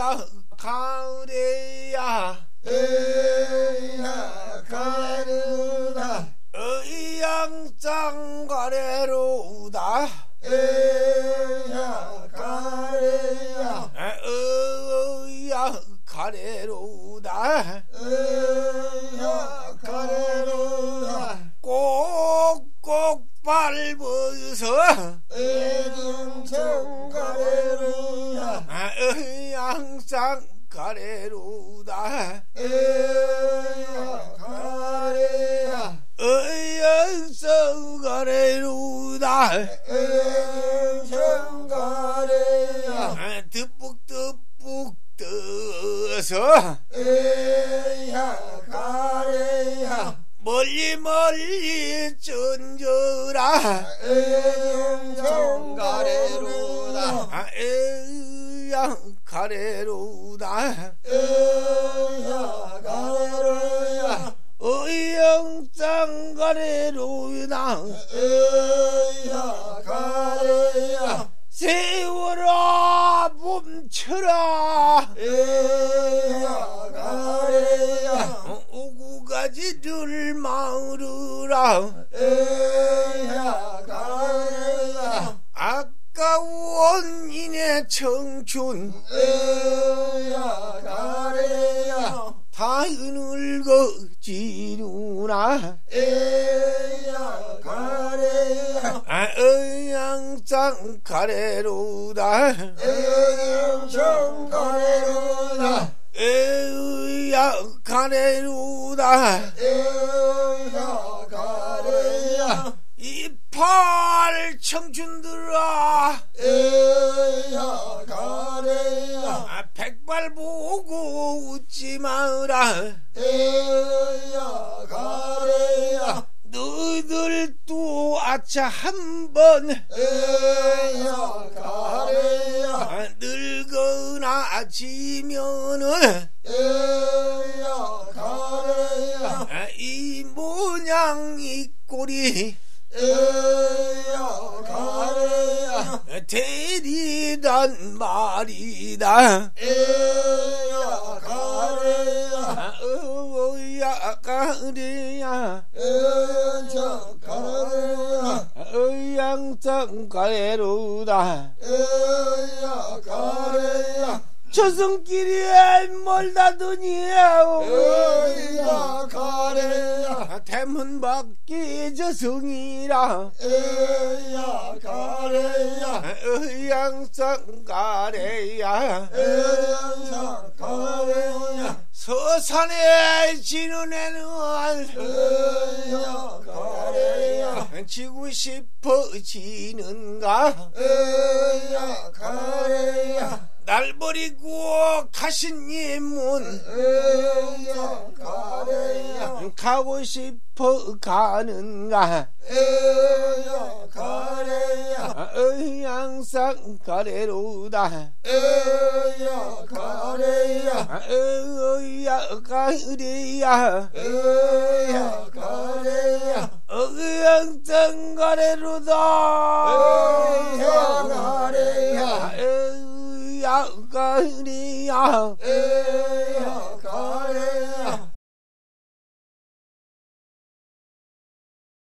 으야 가래야 에야 가르다 의양장 가래로다 에야 가래야 으야 가래로다 에야 가래로다 꼭꼭 밟아서 애정청 가래로다 의양장 가래로다 에야 가래야 의양장 가래로다 애정청 가래야 득북득북 떠서 에야 가래야 멀리 멀리 쩐저라 애정청 가래로다 에야 가래로다 에야 가래로야 의영장 가래로다 에야 가래야 세월아 멈춰라 에야 가래야 오고 가지를 마으르라 에야 가래야 아까운 이내 청춘 에야 가래야 다 늙어지누나 에야 가래야 의양장 가래로다 애정청 가래로다 에야 가래로다 에야 가래야 이팔 청춘들아 에야 가래야 백발 보고 웃지 마라 에야 가래야 너희들도 아차 한번 에야 가래야 늙거나 지면은 에야 가래야 이 모양 이 꼴이 에야 가래야 대리란 말이다 에야 가래야 어야 가래야 애정 가래야 의양장 가래로다 에야 가래야 저승길이 멀다더니 에야 가래야 대문 밖에 저승이라 에야 가래야 의양장 가래야 애정 가래야 서산에 지는 애는 에야 가래야 지고 싶어지는가 에야 가래야 날 버리고 가신 이문 에야 가래야 가고 싶어 가는가 에야 가래야 의양상 가래로다 에야 가래야 의야 가래야 에야 가래야 의양상 가래로다 에야 가래야 의야 가래야 에야